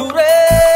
නුරේ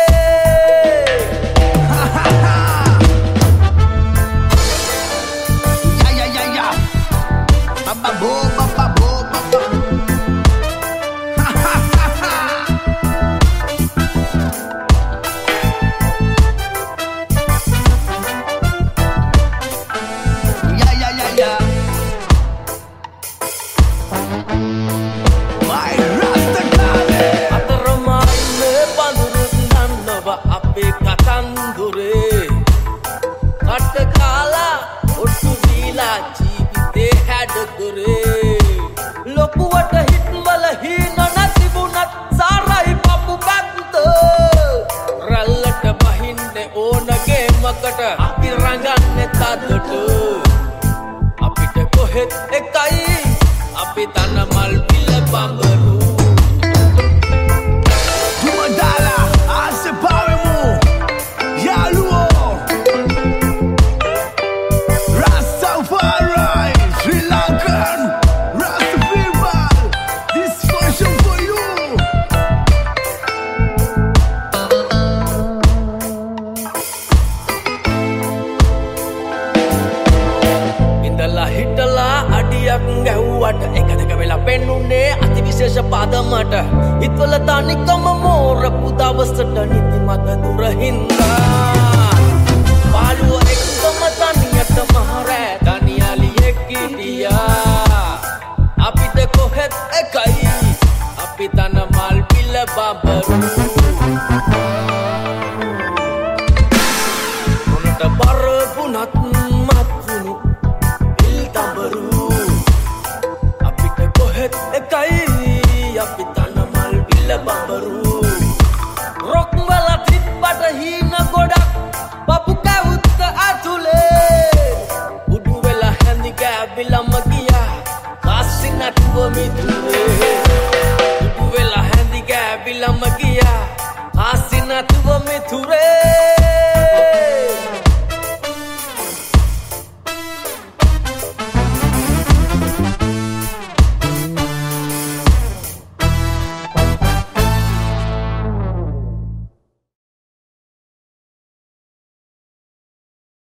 ලොකුවට හිට්වල හීන නැතිබුණත් සාරයි පපු පැත්ත රැල්ලට බහින්නේ ඕනගේ මකට අපි රඟන්නේ තදට අපිට කොහෙත් එකයි අපි තන මල් පිළ බඹරු Dumadala, asepawemo, yaluo Rastafari, Sri Lankan Rasta people, this function for you. ඉඳලා හිටලා අඩියක් ගැහුවට එක දෙක වෙලා පෙන්නුනේ අතිවිශේෂ පාදමට හිතවල තනිකම මෝරපු දවසට නිදි මග දුර හින්දා පාළුව එක්කම තනියට මහරෑ තනියලියෙක් හිටියා අපිට කොහෙත් එකයි අපි තන මල් පිළ බඹරු මොනට බර වුණත් මත්වුණු පිල් තඹරු අපිට කොහෙත් එකයි අපි තන මල් පිළ බඹරු රොක් වල තිබ්බට හීන ගොඩක් පපු කැවුත්ත ඇතුලේ උඩු වෙලා හැඳි ගෑවිලම ගියා කාසි නැතුව මිදුලේ